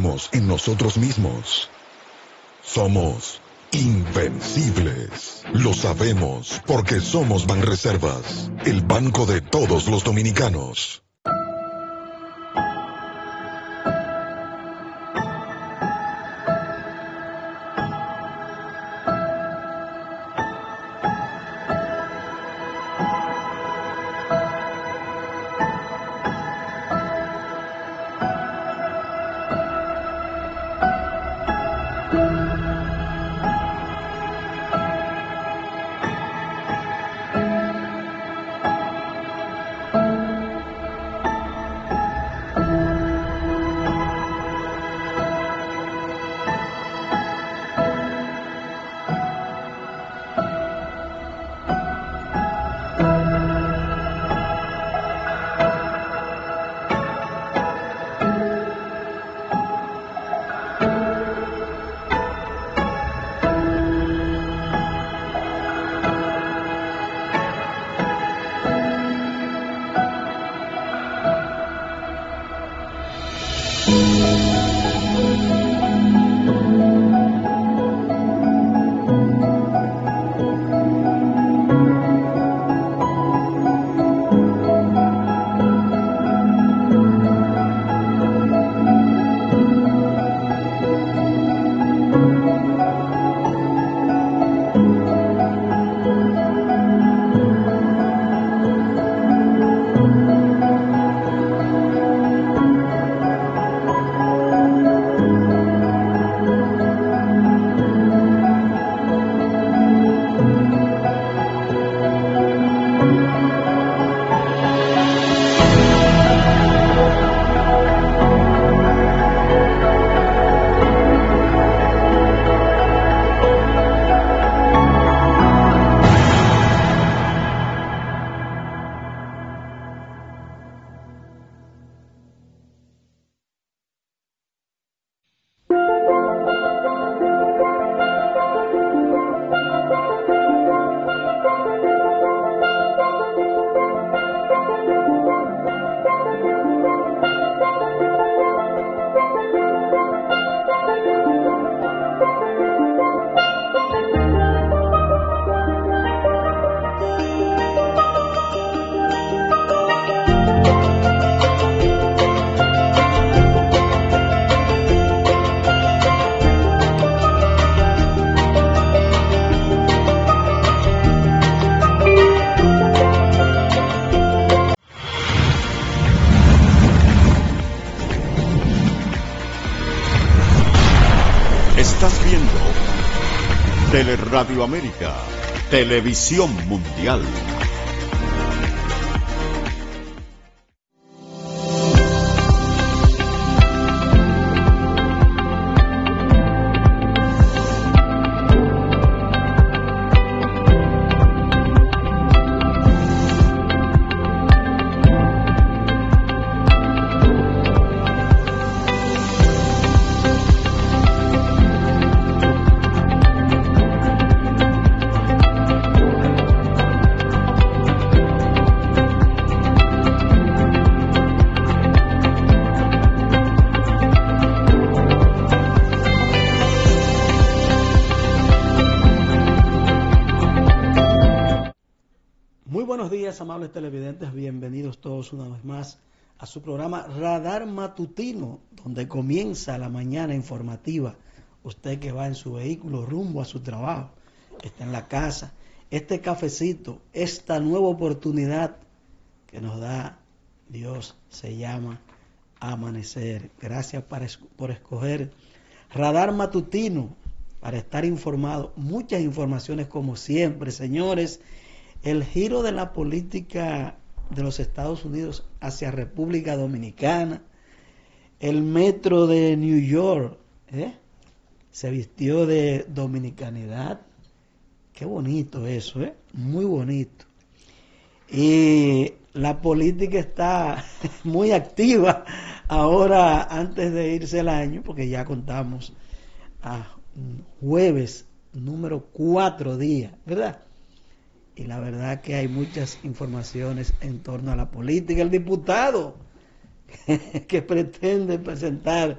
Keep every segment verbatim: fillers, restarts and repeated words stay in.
creemos en nosotros mismos. Somos invencibles. Lo sabemos porque somos Banreservas, el banco de todos los dominicanos. Estás viendo Teleradio América, Televisión Mundial. Amables televidentes, bienvenidos todos una vez más a su programa Radar Matutino, donde comienza la mañana informativa. Usted que va en su vehículo rumbo a su trabajo, está en la casa, este cafecito, esta nueva oportunidad que nos da Dios se llama Amanecer. Gracias por escoger Radar Matutino para estar informado. Muchas informaciones como siempre, señores. El giro de la política de los Estados Unidos hacia República Dominicana. El metro de New York ¿eh? se vistió de dominicanidad. Qué bonito eso, ¿eh? Muy bonito. Y la política está muy activa ahora antes de irse el año, porque ya contamos a jueves número cuatro días, ¿verdad? Y la verdad que hay muchas informaciones en torno a la política. El diputado que pretende presentar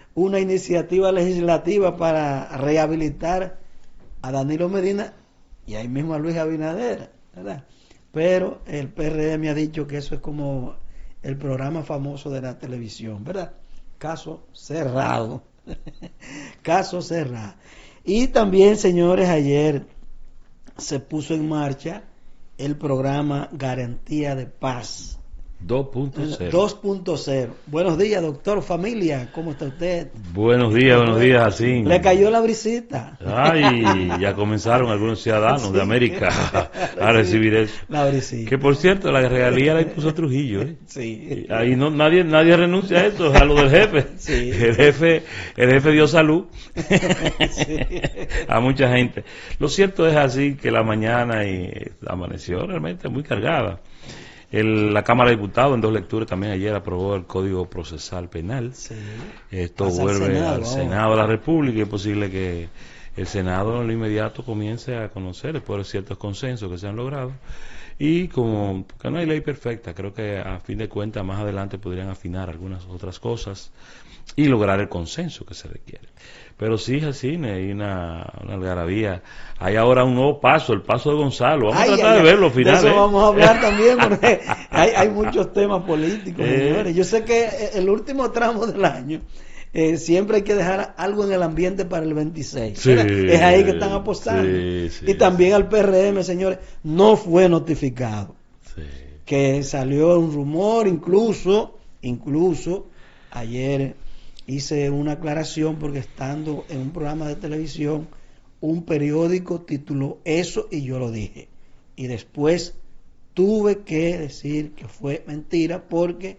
una iniciativa legislativa para rehabilitar a Danilo Medina y ahí mismo a Luis Abinader, ¿verdad? Pero el P R M ha dicho que eso es como el programa famoso de la televisión, ¿verdad? Caso cerrado. Caso cerrado. Y también, señores, ayer se puso en marcha el programa Garantía de Paz dos punto cero. dos punto cero. Buenos días, doctor, familia, ¿cómo está usted? Buenos días, buenos días, así. Le cayó la brisita. Ay, ya comenzaron algunos ciudadanos sí, de América a recibir eso. La brisita. Que por cierto, la realía la impuso Trujillo, ¿eh? Sí. Ahí no, nadie, nadie renuncia a eso, a lo del jefe. Sí. El jefe, el jefe dio salud Sí. a mucha gente. Lo cierto es así que la mañana y amaneció realmente muy cargada. El, la Cámara de Diputados en dos lecturas también ayer aprobó el Código Procesal Penal. Sí. Esto Pasa vuelve al Senado, al Senado de la República y es posible que el Senado en lo inmediato comience a conocer después de ciertos consensos que se han logrado. Y como porque no hay ley perfecta, creo que a fin de cuentas más adelante podrían afinar algunas otras cosas y lograr el consenso que se requiere. Pero sí es así, hay una, una algarabía. Hay ahora un nuevo paso, el paso de Gonzalo. Vamos Ay, a tratar ay, de verlo al final. De eso ¿eh? vamos a hablar también, porque hay, hay muchos temas políticos, Eh. señores. Yo sé que el último tramo del año eh, siempre hay que dejar algo en el ambiente para el veintiséis. Sí, es ahí que están apostando. Sí, sí, y también sí. al P R M, señores, no fue notificado. Sí. Que salió un rumor, incluso, incluso, ayer hice una aclaración porque estando en un programa de televisión, un periódico tituló eso y yo lo dije. Y después tuve que decir que fue mentira porque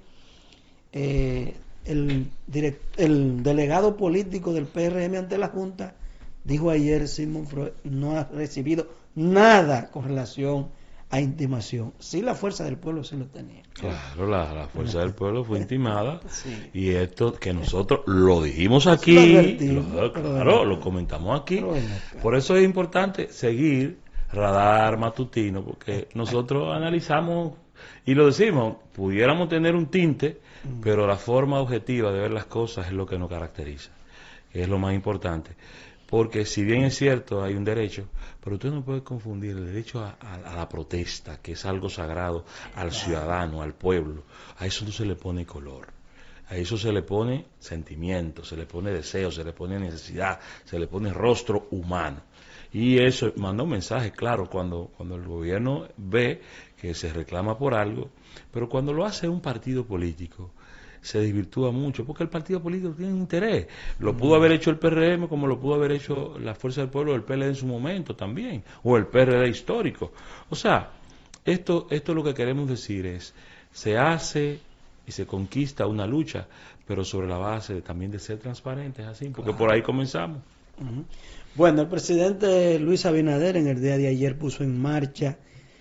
eh, el, direct, el delegado político del P R M ante la Junta dijo ayer, Sigmund Freud no ha recibido nada con relación a intimación. Sí, la fuerza del pueblo sí lo tenía. Claro, la, la fuerza del pueblo fue intimada. Sí. Y esto que nosotros lo dijimos aquí, Lo lo, advertimos, claro, lo comentamos aquí. Pero ven acá. Por eso es importante seguir Radar Matutino, porque nosotros analizamos y lo decimos, pudiéramos tener un tinte, Mm. pero la forma objetiva de ver las cosas es lo que nos caracteriza, que es lo más importante. Porque si bien es cierto, hay un derecho, pero usted no puede confundir el derecho a, a, a la protesta, que es algo sagrado, al ciudadano, al pueblo. A eso no se le pone color. A eso se le pone sentimiento, se le pone deseo, se le pone necesidad, se le pone rostro humano. Y eso manda un mensaje claro cuando, cuando el gobierno ve que se reclama por algo, pero cuando lo hace un partido político, se desvirtúa mucho, porque el partido político tiene interés. Lo pudo haber hecho el P R M, como lo pudo haber hecho la Fuerza del Pueblo, el P L D en su momento también, o el P R D histórico. O sea, esto, esto lo que queremos decir es, se hace y se conquista una lucha, pero sobre la base de, también de ser transparentes, así, porque Claro. por ahí comenzamos. Uh-huh. Bueno, el presidente Luis Abinader en el día de ayer puso en marcha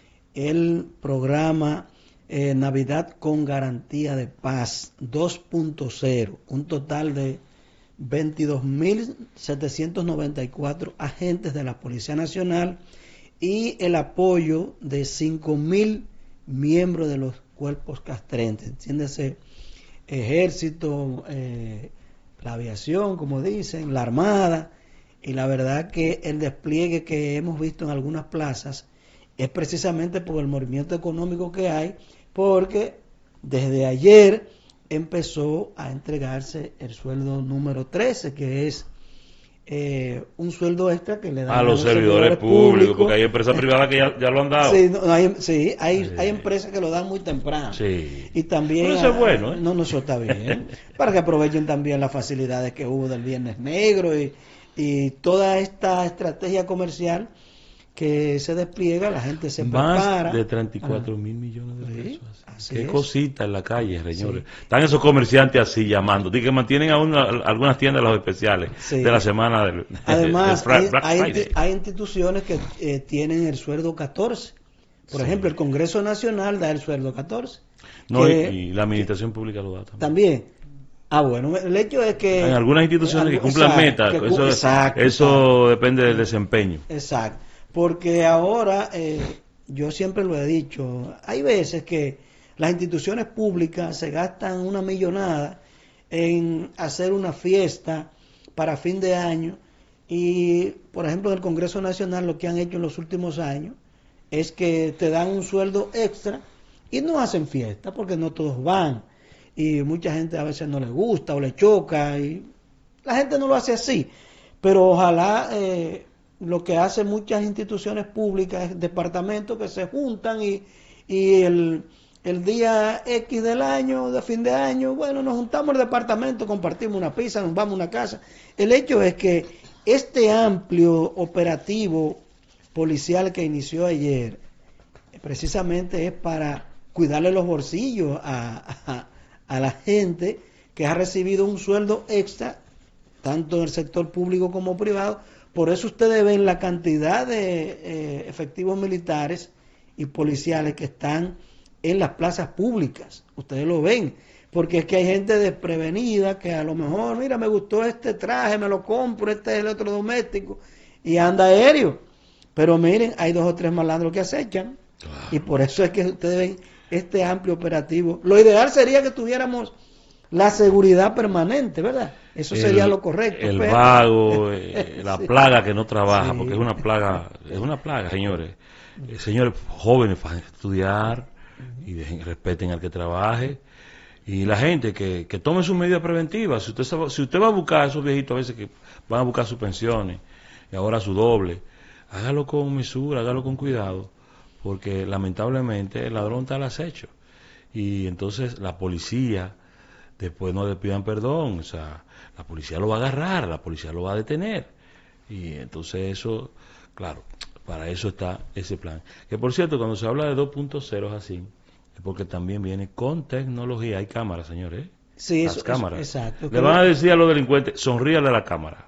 el programa eh, Navidad con Garantía de Paz dos punto cero, un total de veintidós mil setecientos noventa y cuatro agentes de la Policía Nacional y el apoyo de cinco mil miembros de los cuerpos castrenses, entiéndese, ejército, eh, la aviación, como dicen, la armada. Y la verdad que el despliegue que hemos visto en algunas plazas es precisamente por el movimiento económico que hay, porque desde ayer empezó a entregarse el sueldo número trece, que es eh, un sueldo extra que le dan A los servidores públicos, públicos, porque hay empresas privadas que ya, ya lo han dado. Sí, no, hay, sí, hay, Sí. hay empresas que lo dan muy temprano. Sí. Y también... Pero eso es bueno, ¿eh? No, no, eso está bien. Para que aprovechen también las facilidades que hubo del Viernes Negro y, y toda esta estrategia comercial que se despliega, la gente se Más prepara. de treinta y cuatro mil millones de Sí, pesos. así Qué es. cosita en la calle, señores. Sí. Están esos comerciantes así llamando. Dicen que mantienen aún a- algunas tiendas los especiales Sí. de la semana del, Además, del Fra- hay, Black hay, Friday. insti- hay instituciones que eh, tienen el sueldo catorce. Por Sí. ejemplo, el Congreso Nacional da el sueldo catorce. No, y, que- y la administración pública lo da también. También. Ah, bueno, el hecho es que... En algunas instituciones que cumplan Exacto, metas, que cu- eso, exacto, eso exacto. depende del desempeño. Exacto, porque ahora, eh, yo siempre lo he dicho, hay veces que las instituciones públicas se gastan una millonada en hacer una fiesta para fin de año. Y, por ejemplo, en el Congreso Nacional lo que han hecho en los últimos años es que te dan un sueldo extra y no hacen fiesta porque no todos van. Y mucha gente a veces no le gusta o le choca y la gente no lo hace así. Pero ojalá eh, lo que hacen muchas instituciones públicas, departamentos que se juntan y, y el, el día X del año, de fin de año, bueno, nos juntamos el departamento, compartimos una pizza, nos vamos a una casa. El hecho es que este amplio operativo policial que inició ayer, precisamente es para cuidarle los bolsillos a, a, a la gente que ha recibido un sueldo extra, tanto en el sector público como privado. Por eso ustedes ven la cantidad de eh, efectivos militares y policiales que están en las plazas públicas. Ustedes lo ven. Porque es que hay gente desprevenida que a lo mejor, mira, me gustó este traje, me lo compro, este es electrodoméstico, y anda aéreo. Pero miren, hay dos o tres malandros que acechan. Claro. Y por eso es que ustedes ven este amplio operativo. Lo ideal sería que tuviéramos la seguridad permanente, ¿verdad? Eso el, sería lo correcto. El pero... vago, eh, la sí. plaga que no trabaja, sí. porque es una plaga, es una plaga, señores. Eh, señores jóvenes, para estudiar y dejen, respeten al que trabaje. Y la gente que, que tome sus medidas preventivas. Si usted, si usted va a buscar a esos viejitos a veces que van a buscar sus pensiones y ahora su doble, hágalo con mesura, hágalo con cuidado, porque lamentablemente el ladrón está al acecho. Y entonces la policía, después no le pidan perdón, o sea, la policía lo va a agarrar, la policía lo va a detener. Y entonces eso, claro, para eso está ese plan. Que por cierto, cuando se habla de dos punto cero así, porque también viene con tecnología. Hay cámaras, señores. Sí, Las eso, cámaras. Eso, exacto. Le van a decir a los delincuentes, sonríale a la cámara.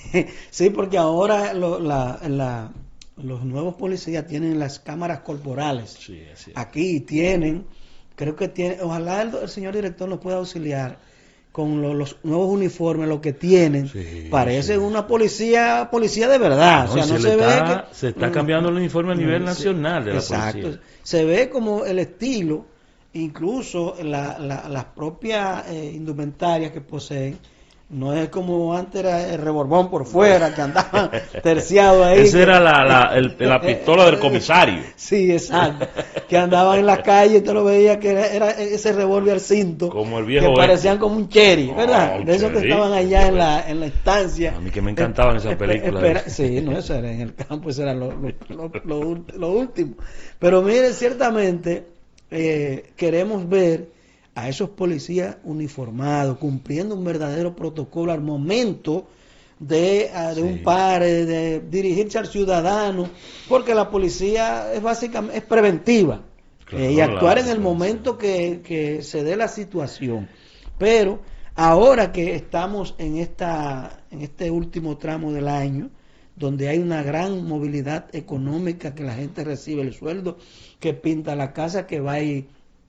Sí, porque ahora lo, la, la, los nuevos policías tienen las cámaras corporales. Sí, así es. Aquí tienen, creo que tiene, ojalá el, el señor director nos pueda auxiliar con lo, los nuevos uniformes, lo que tienen, sí, parece sí. una policía policía de verdad. No, o sea, no se, se ve está, que, se está cambiando el uniforme a nivel no, nacional de la exacto. policía. Se ve como el estilo, incluso la, la, las propias eh, indumentarias que poseen. No es como antes era el revolvón por fuera, que andaban terciados ahí. Esa era la, la, el, la pistola del comisario. Sí, exacto. Que andaban en la calle y te lo veía que era, era ese revólver al cinto. Como el viejo. Que parecían como un cherry, ¿verdad? Oh, de esos que estaban allá en la, en la estancia. A mí que me encantaban esas películas. Sí, no, eso era en el campo, eso era lo, lo, lo, lo, lo último. Pero mire, ciertamente eh, queremos ver a esos policías uniformados, cumpliendo un verdadero protocolo al momento de, uh, de sí. un pare, de dirigirse al ciudadano, porque la policía es básicamente es preventiva, claro, eh, y actuar en el momento que, que se dé la situación. Pero ahora que estamos en esta en este último tramo del año, donde hay una gran movilidad económica, que la gente recibe el sueldo, que pinta la casa, que va y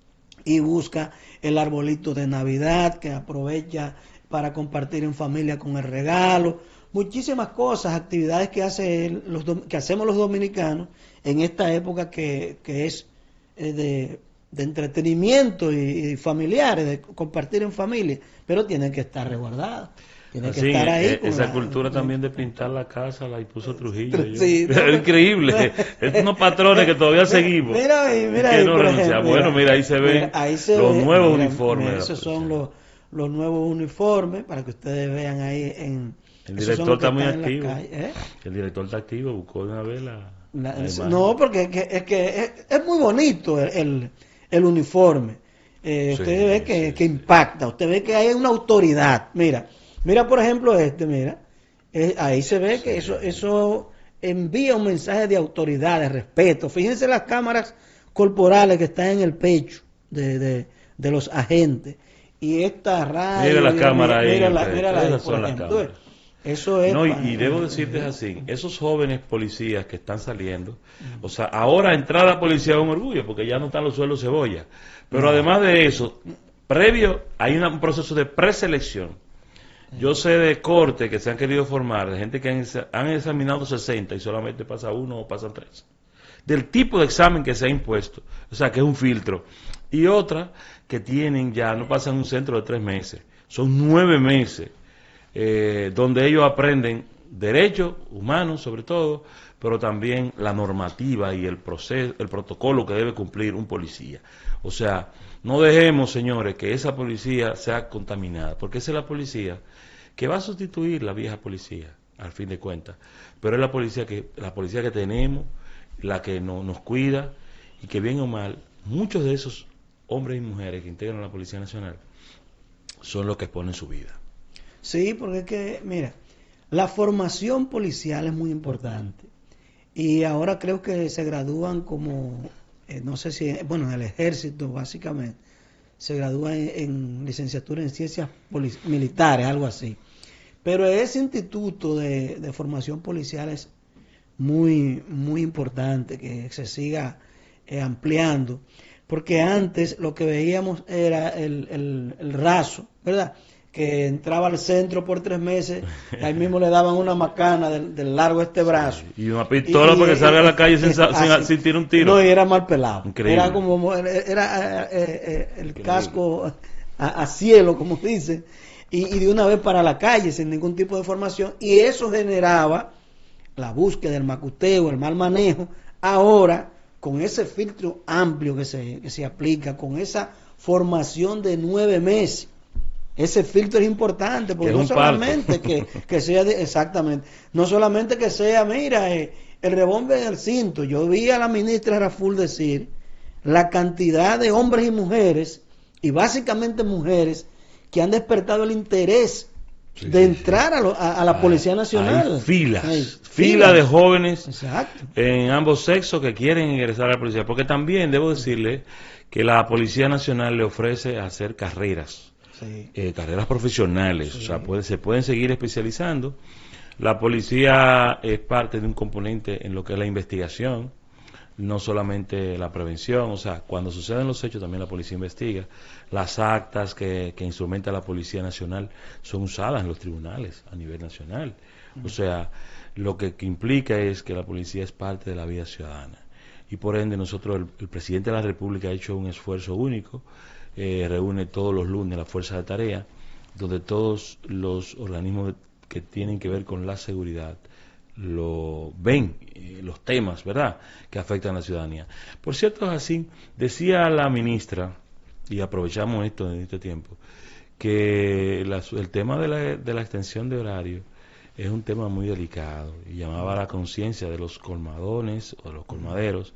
y busca el arbolito de Navidad, que aprovecha para compartir en familia con el regalo, muchísimas cosas, actividades que hace los que hacemos los dominicanos en esta época que, que es eh, de, de entretenimiento y, y familiares, de compartir en familia, pero tienen que estar resguardadas. Tiene que sí, estar ahí eh, esa la, cultura la, también de pintar la casa la impuso Trujillo. Sí, no, es increíble. Es unos patrones que todavía seguimos. Mira ahí, mira ahí, no por ejemplo, bueno, mira, ahí se ven se los ve, nuevos mira, uniformes. Mira, esos son los, los nuevos uniformes para que ustedes vean ahí en... El director está muy activo. Calle, ¿eh? El director está activo, buscó una vez la... la, la no, porque es que es, que es, es muy bonito el, el, el uniforme. Eh, sí, usted ve que, sí, que impacta, usted ve que hay una autoridad. Mira, mira por ejemplo este, mira, eh, ahí se ve que sí. eso eso envía un mensaje de autoridad, de respeto. Fíjense las cámaras corporales que están en el pecho de, de, de los agentes. Y esta radio... Mira la cámara ahí. Mira la, mira la, por ejemplo. Eso es... No, y, y debo decirte así, esos jóvenes policías que están saliendo, uh-huh. o sea, ahora entrar a la policía es un orgullo, porque ya no están los suelos cebolla. Pero no. además de eso, previo, hay una, un proceso de preselección. Yo sé de corte que se han querido formar, de gente que han, han examinado sesenta y solamente pasa uno o pasan tres. Del tipo de examen que se ha impuesto, o sea, que es un filtro. Y otra que tienen ya, no pasan un centro de tres meses. Son nueve meses eh, donde ellos aprenden derechos humanos sobre todo, pero también la normativa y el proceso, el protocolo que debe cumplir un policía. O sea, no dejemos, señores, que esa policía sea contaminada, porque esa es la policía que va a sustituir la vieja policía, al fin de cuentas. Pero es la policía que, la policía que tenemos, la que no, nos cuida, y que bien o mal, muchos de esos hombres y mujeres que integran la Policía Nacional son los que exponen su vida. Sí, porque es que, mira, la formación policial es muy importante. Y ahora creo que se gradúan como, eh, no sé si, bueno, en el ejército básicamente, se gradúan en, en licenciatura en ciencias militares, algo así. Pero ese instituto de, de formación policial es muy, muy importante que se siga eh, ampliando, porque antes lo que veíamos era el, el, el raso, ¿verdad? Que entraba al centro por tres meses, ahí mismo le daban una macana del, del largo de este brazo. Sí, y una pistola y, para que salga a la calle sin, sin, sin tirar un tiro. No, y era mal pelado. Increíble. Era como, era eh, eh, el Increíble. casco a, a cielo, como dicen, y, y de una vez para la calle, sin ningún tipo de formación, y eso generaba la búsqueda, el macuteo, el mal manejo. Ahora, con ese filtro amplio que se, que se aplica, con esa formación de nueve meses, ese filtro es importante, porque no solamente que, que sea, de, exactamente, no solamente que sea, mira, eh, el revólver del cinto. Yo vi a la ministra Raful decir la cantidad de hombres y mujeres, y básicamente mujeres, que han despertado el interés sí, de sí, entrar sí. A, lo, a, a la Policía Nacional. Hay filas, hay filas, filas de jóvenes Exacto. en ambos sexos que quieren ingresar a la policía, porque también debo decirle que la Policía Nacional le ofrece hacer carreras. Sí. Eh, carreras profesionales, sí. O sea, puede, se pueden seguir especializando. La policía es parte de un componente en lo que es la investigación, no solamente la prevención. O sea, cuando suceden los hechos también la policía investiga. Las actas que, que instrumenta la Policía Nacional son usadas en los tribunales a nivel nacional. Mm. O sea, lo que, que implica es que la policía es parte de la vida ciudadana, y por ende nosotros, el, el presidente de la República ha hecho un esfuerzo único. Eh, reúne todos los lunes la fuerza de tarea, donde todos los organismos que tienen que ver con la seguridad lo ven, eh, los temas, ¿verdad?, que afectan a la ciudadanía. Por cierto, es así, decía la ministra, y aprovechamos esto en este tiempo, que la, el tema de la, de la extensión de horario es un tema muy delicado, y llamaba a la conciencia de los colmadones o de los colmaderos,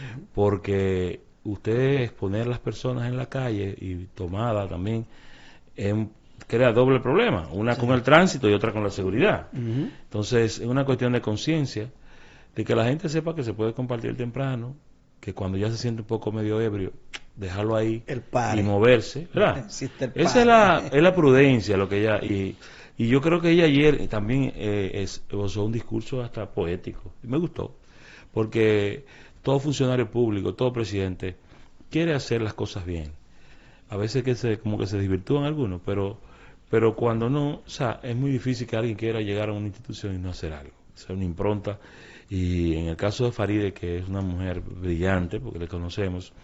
porque usted exponer a las personas en la calle y tomada también eh, crea doble problema, una sí. con el tránsito y otra con la seguridad. Uh-huh. Entonces es una cuestión de conciencia, de que la gente sepa que se puede compartir temprano, que cuando ya se siente un poco medio ebrio, dejarlo ahí y moverse, ¿verdad? Esa es la, es la prudencia, lo que ella, y, y yo creo que ella ayer también eh, es, usó un discurso hasta poético, y me gustó, porque todo funcionario público, todo presidente quiere hacer las cosas bien. A veces que se como que se desvirtúan algunos, pero pero cuando no, o sea, es muy difícil que alguien quiera llegar a una institución y no hacer algo, hacer una impronta. Y en el caso de Faride, que es una mujer brillante, porque le conocemos,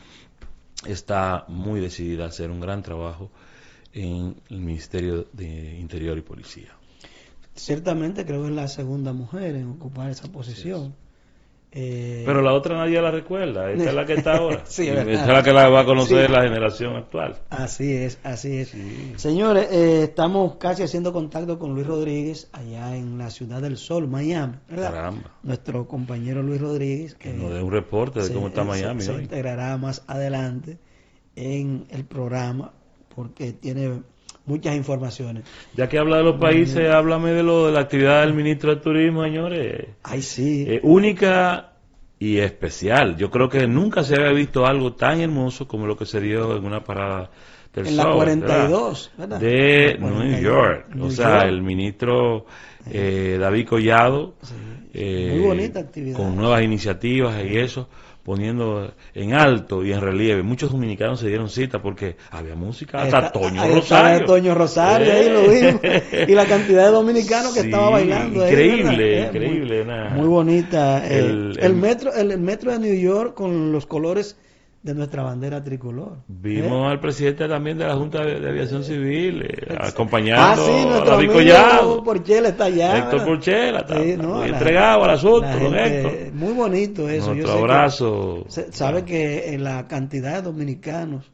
está muy decidida a hacer un gran trabajo en el Ministerio de Interior y Policía. Ciertamente creo que es la segunda mujer en ocupar esa posición. Sí. Eh, Pero la otra nadie la recuerda, esta es la que está ahora. Sí, esta es la que la va a conocer sí. la generación actual. Así es, así es. Sí. Señores, eh, estamos casi haciendo contacto con Luis Rodríguez allá en la Ciudad del Sol, Miami, ¿verdad? Caramba. Nuestro compañero Luis Rodríguez, que nos dé un reporte de se, cómo está Miami se, hoy. Se integrará más adelante en el programa porque tiene muchas informaciones. Ya que habla de los países, mm. háblame de lo de la actividad del ministro de Turismo, señores. Ay, sí. Eh, única y especial. Yo creo que nunca se había visto algo tan hermoso como lo que se dio en una parada del en sol, la cuarenta y dos, ¿verdad? De New York. New o sea, York. El ministro eh, David Collado, sí. eh, muy bonita actividad, con nuevas iniciativas y eso, poniendo en alto y en relieve. Muchos dominicanos se dieron cita porque había música, hasta está, Toño ahí Rosario. Está Toño Rosario, eh. ahí lo vimos. Y la cantidad de dominicanos que sí, estaba bailando. Increíble, ahí, increíble. Muy, muy bonita. El, el, el, metro, el, el metro de New York con los colores de nuestra bandera tricolor. Vimos ¿Eh? al presidente también de la Junta de, de Aviación Civil, eh, Ah, acompañando sí, a nuestro David amigo Collado. Porchela está allá. Héctor Porchela, está, Sí, está no, muy la- entregado al asunto, la don gente- Héctor. Muy bonito eso. Yo Nuestro sé que abrazo. se- sabe que en la cantidad de dominicanos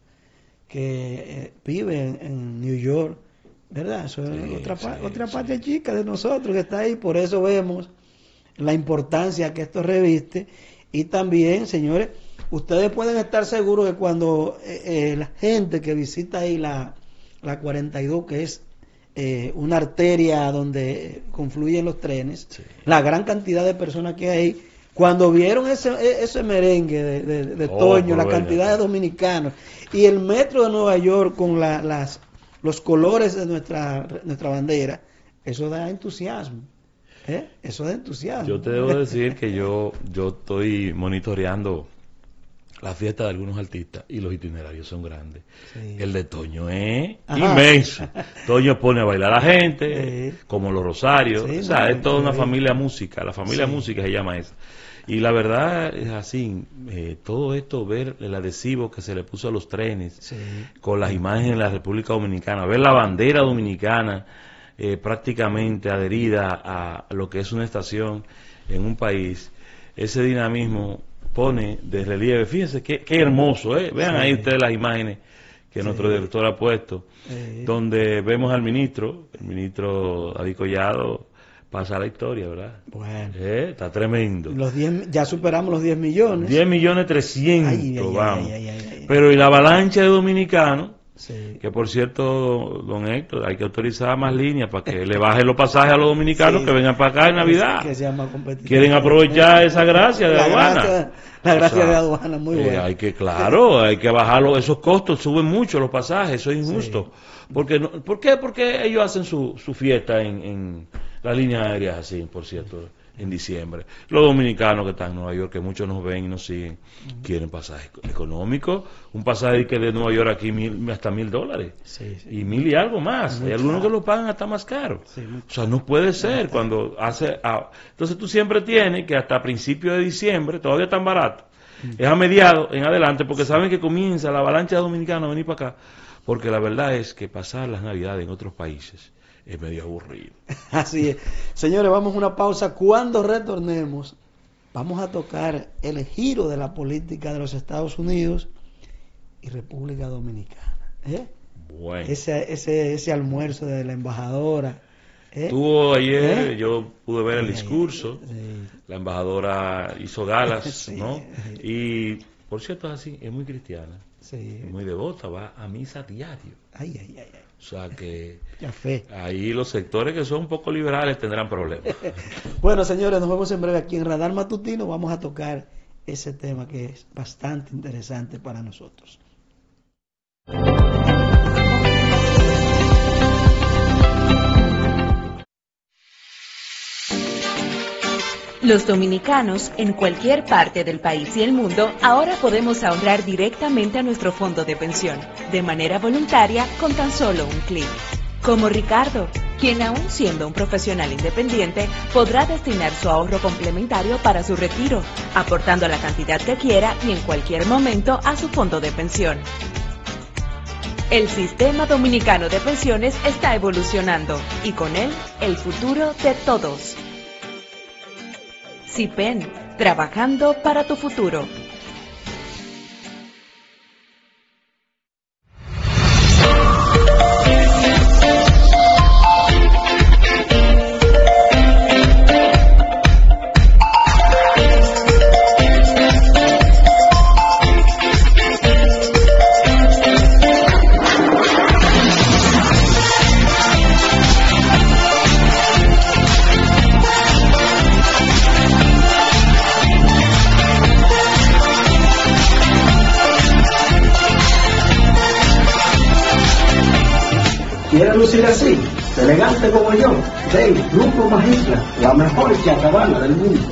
que eh, viven en New York, ¿verdad? Eso es Sí, otra, pa- sí, otra sí. parte chica de nosotros que está ahí, por eso vemos la importancia que esto reviste. Y también, señores, ustedes pueden estar seguros que cuando eh, eh, la gente que visita ahí la, la cuarenta y dos, que es eh, una arteria donde confluyen los trenes, Sí. la gran cantidad de personas que hay ahí, cuando vieron ese, ese merengue de, de, de Oh, Toño, la pues, cantidad venga. de dominicanos, y el metro de Nueva York con la, las, los colores de nuestra, nuestra bandera, eso da entusiasmo. ¿eh? Eso da entusiasmo. Yo te debo decir que yo, yo estoy monitoreando la fiesta de algunos artistas y los itinerarios son grandes. Sí. El de Toño es Ajá. inmenso. Toño pone a bailar a la gente, Sí. como los Rosarios. Sí, o sea, no, es toda una sí. familia música. La familia Sí. música se llama esa. Y la verdad es así, eh, todo esto, ver el adhesivo que se le puso a los trenes, Sí. con las imágenes de la República Dominicana, ver la bandera dominicana eh, prácticamente adherida a lo que es una estación en un país, ese dinamismo pone de relieve, fíjense qué, qué hermoso, ¿eh? Vean Sí. ahí ustedes las imágenes que Sí. nuestro director ha puesto, Eh, donde vemos al ministro, el ministro David Collado, pasa la historia, ¿verdad? bueno, Eh, está tremendo. los diez, ya superamos los diez millones. diez millones trescientos, Ay, ay, ay, vamos. ay, ay, ay, ay. Pero y la avalancha de dominicanos, Sí. que por cierto, don Héctor, hay que autorizar más líneas para que le bajen los pasajes a los dominicanos Sí. que vengan para acá en Navidad. Que sea más competitivo. Quieren aprovechar esa gracia de la aduana. gracia, la gracia O sea, de aduana, muy eh, buena. hay que, claro, hay que bajarlo, esos costos suben mucho los pasajes, eso es injusto. Porque no, ¿Por qué? Porque ellos hacen su, su fiesta en, en las líneas aéreas así, por cierto, en diciembre. Los dominicanos que están en Nueva York, que muchos nos ven y nos siguen, quieren pasajes económicos, un pasaje que de Nueva York aquí mil, hasta mil dólares. Sí, sí. Y mil y algo más. Muy Hay algunos caro. que lo pagan hasta más caro. Sí, muy O sea, no puede ser cuando hace... ah, entonces tú siempre tienes que hasta principios de diciembre, todavía tan barato, es a mediados en adelante, porque saben que comienza la avalancha dominicana a venir para acá. Porque la verdad es que pasar las Navidades en otros países es medio aburrido. Así es. Señores, vamos a una pausa. Cuando retornemos, vamos a tocar el giro de la política de los Estados Unidos y República Dominicana. ¿eh? Bueno. Ese, ese, ese almuerzo de la embajadora. ¿eh? Estuvo ayer, ¿Eh? yo pude ver el Ay, discurso, sí. la embajadora hizo galas, Sí, ¿no? sí. Y, por cierto, es así, es muy cristiana, Sí. es muy devota, va a misa diario. Ay, ay, ay, ay. O sea que Ya fe. ahí los sectores que son un poco liberales tendrán problemas. Bueno, señores, nos vemos en breve aquí en Radar Matutino. Vamos a tocar ese tema que es bastante interesante para nosotros. Los dominicanos en cualquier parte del país y el mundo ahora podemos ahorrar directamente a nuestro fondo de pensión, de manera voluntaria con tan solo un clic. Como Ricardo, quien aún siendo un profesional independiente podrá destinar su ahorro complementario para su retiro, aportando la cantidad que quiera y en cualquier momento a su fondo de pensión. El sistema dominicano de pensiones está evolucionando y con él el futuro de todos. SIPEN, trabajando para tu futuro. ¿Quiere lucir así? Elegante como yo. Ven, Grupo Magistra, la mejor chacabana del mundo.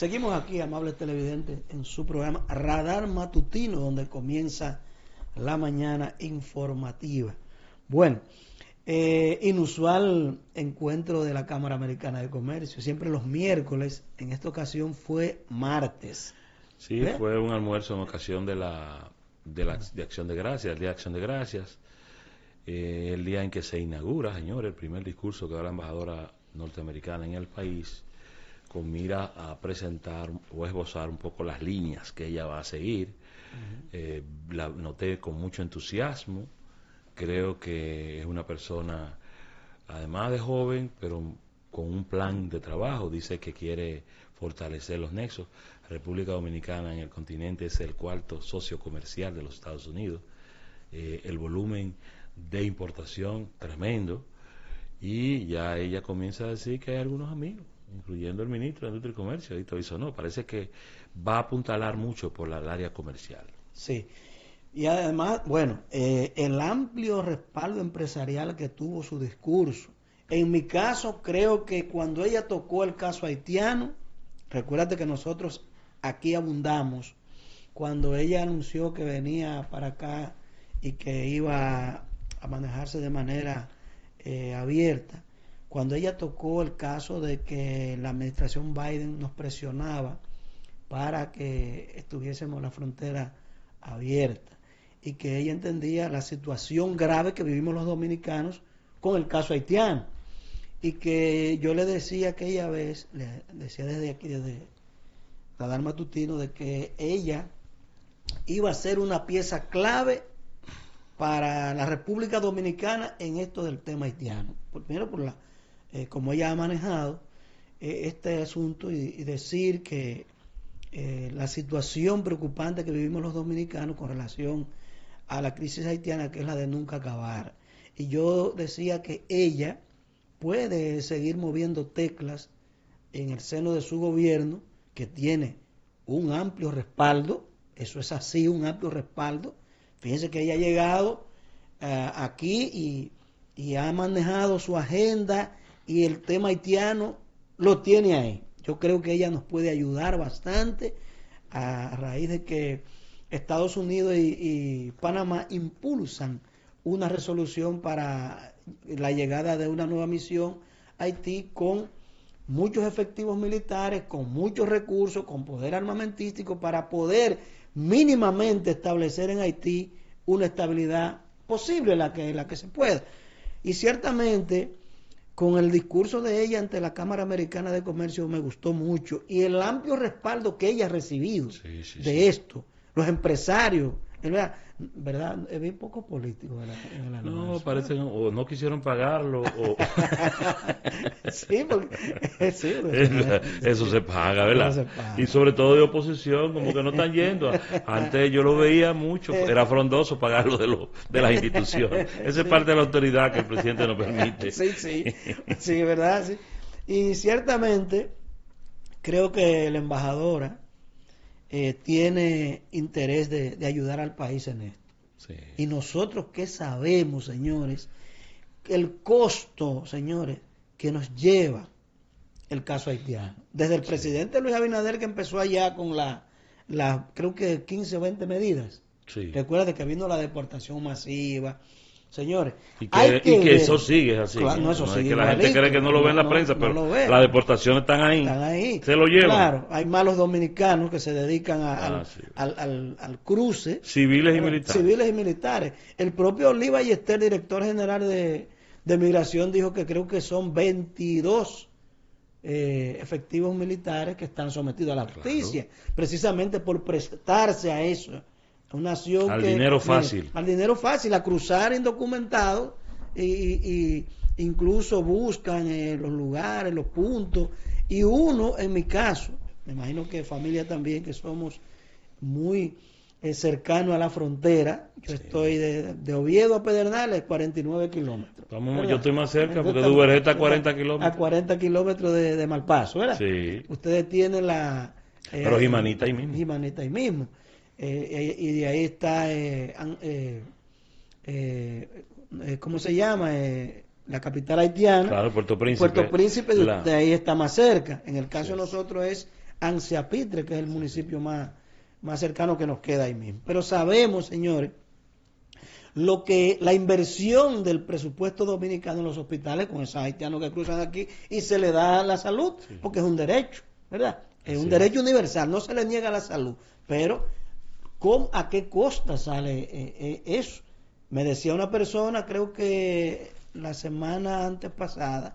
Seguimos aquí, amables televidentes, en su programa Radar Matutino, donde comienza la mañana informativa. Bueno, eh, inusual encuentro de la Cámara Americana de Comercio, siempre los miércoles, en esta ocasión fue martes. Sí, ¿Eh? Fue un almuerzo en ocasión de la de la de Acción de Gracias, el Día de Acción de Gracias, eh, el día en que se inaugura, señor, el primer discurso que da la embajadora norteamericana en el país, con mira a presentar o esbozar un poco las líneas que ella va a seguir. Uh-huh. eh, la noté con mucho entusiasmo. Creo que es una persona, además de joven, pero con un plan de trabajo. Dice que quiere fortalecer los nexos. República Dominicana en el continente es el cuarto socio comercial de los Estados Unidos. Eh, el volumen de importación tremendo, y ya ella comienza a decir que hay algunos amigos, incluyendo el ministro de Industria y Comercio, y todo eso. No, parece que va a apuntalar mucho por la, el área comercial. Sí, y además, bueno, eh, el amplio respaldo empresarial que tuvo su discurso. En mi caso, creo que cuando ella tocó el caso haitiano, recuérdate que nosotros aquí abundamos, cuando ella anunció que venía para acá y que iba a manejarse de manera eh, abierta, cuando ella tocó el caso de que la administración Biden nos presionaba para que estuviésemos la frontera abierta, y que ella entendía la situación grave que vivimos los dominicanos con el caso haitiano, y que yo le decía aquella vez, le decía desde aquí, desde Radar Matutino, de que ella iba a ser una pieza clave para la República Dominicana en esto del tema haitiano. Primero por la Eh, como ella ha manejado eh, este asunto, y, y decir que eh, la situación preocupante que vivimos los dominicanos con relación a la crisis haitiana, que es la de nunca acabar. Y yo decía que ella puede seguir moviendo teclas en el seno de su gobierno, que tiene un amplio respaldo, eso es así, un amplio respaldo. Fíjense que ella ha llegado uh, aquí y, y ha manejado su agenda, y el tema haitiano lo tiene ahí. Yo creo que ella nos puede ayudar bastante a raíz de que Estados Unidos y, y Panamá impulsan una resolución para la llegada de una nueva misión a Haití, con muchos efectivos militares, con muchos recursos, con poder armamentístico, para poder mínimamente establecer en Haití una estabilidad posible, la que, la que se pueda. Y ciertamente, con el discurso de ella ante la Cámara Americana de Comercio, me gustó mucho, y el amplio respaldo que ella ha recibido sí, sí, de sí. esto, los empresarios, ¿verdad? ¿verdad? Es bien poco político, ¿verdad? En el no, parece o no quisieron pagarlo, o... sí, porque... sí, porque... eso se paga, ¿verdad? Se paga. Y sobre todo de oposición, como que no están yendo. Antes yo lo veía mucho, era frondoso pagarlo de, lo, de las instituciones. Esa sí. es parte de la autoridad que el presidente nos permite. Sí, sí, sí, ¿verdad? Sí. Y ciertamente, creo que la embajadora Eh, tiene interés de, de ayudar al país en esto. Sí. Y nosotros, ¿qué sabemos, señores? El costo, señores, que nos lleva el caso haitiano. Desde el sí. presidente Luis Abinader, que empezó allá con la, la creo que quince o veinte medidas. Sí. Recuerda que vino la deportación masiva. Señores, y que, hay que, y que eso sigue así. Claro, no, eso no sigue es que la gente cree que no lo ve en la no, prensa, no, pero no las deportaciones están ahí. Están ahí. Se lo llevan. Claro, hay malos dominicanos que se dedican a, ah, al, sí. al, al, al cruce. Civiles y militares. Civiles y militares. El propio Oliva Yester, director general de, de Migración, dijo que creo que son veintidós eh, efectivos militares que están sometidos a la justicia, claro. precisamente por prestarse a eso. Una acción al que, dinero fácil. Mire, al dinero fácil, a cruzar indocumentados, y, y, y incluso buscan eh, los lugares, los puntos. Y uno, en mi caso, me imagino que familia también, que somos muy eh, cercanos a la frontera. Yo sí. estoy de, de Oviedo a Pedernales, cuarenta y nueve kilómetros. Estamos, yo estoy más cerca, porque Duvergé está a cuarenta kilómetros. A cuarenta kilómetros de, de Malpaso, ¿verdad? Sí. Ustedes tienen la... Eh, Pero Jimanita ahí mismo. Jimanita ahí mismo. Eh, y de ahí está, eh, eh, eh, ¿cómo se llama? Eh, la capital haitiana. Claro, Puerto Príncipe. Puerto Príncipe, de, la... de ahí está más cerca. En el caso sí. de nosotros es Anceapitre, que es el municipio más, más cercano que nos queda ahí mismo. Pero sabemos, señores, lo que la inversión del presupuesto dominicano en los hospitales con esos haitianos que cruzan aquí y se le da la salud, sí, porque es un derecho, ¿verdad? Es un sí. derecho universal, no se le niega la salud, pero ¿cómo, ¿a qué costa sale eh, eh, eso? Me decía una persona, creo que la semana antes pasada,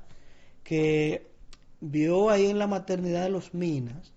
que vio ahí en la maternidad de Los Minas